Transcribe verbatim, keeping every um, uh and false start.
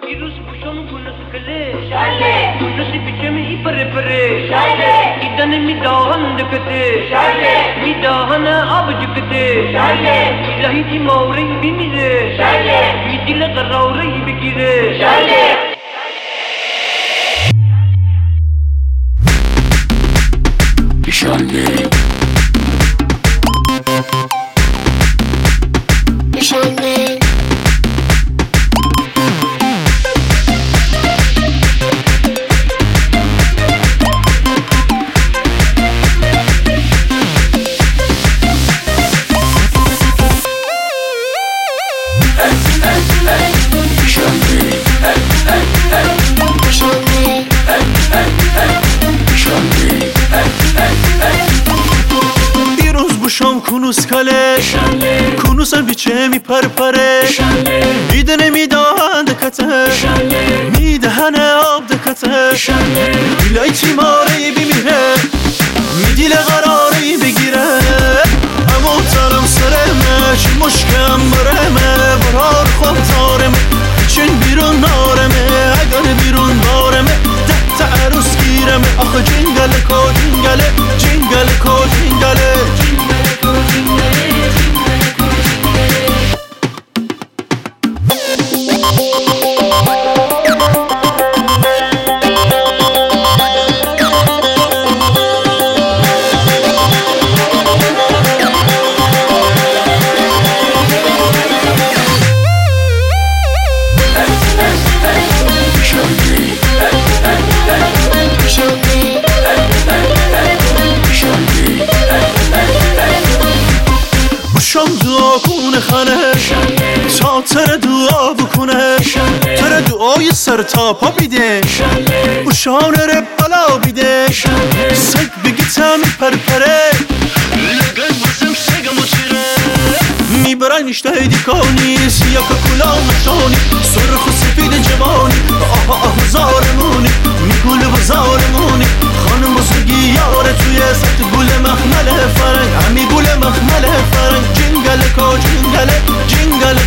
دیروز پوشم کنه سکله شله کنه بیچم ای پره پره شله ایدن میداهن دکته شله میداهن آب جکته شله الهی تی موری بمیره شله می دل قراری بگیره شله شله شله شام کنوس کله کنوسم بیچه می پر پره میده نمیدهن دکته میدهن آب دکته بیلای تیماری بیمیره میدیل قراری بگیره اما ترم سرمه چی مشکم برمه برار خواب تارمه چین بیرون نارمه اگر بیرون بارمه ده تا عروس گیرمه آخه جنگل کو جنگله جنگل کو جنگله شام دعا کنه خانه تا تر دعا بکنه تر دعای سر تا پا بیده و شان ره بلا بیده سگ بگی تمی پرپره لگل بزم سگم و تیره میبرن اشته دیکانی سیاه کلا مشانی سرخ و سفید جوانی آه آه زارمونی میگول بزارمونی خانم بزرگی یاره توی سطح گل مخمل فرنگ همی گل مخمل فرنگ جنگل کو جنگل جنگل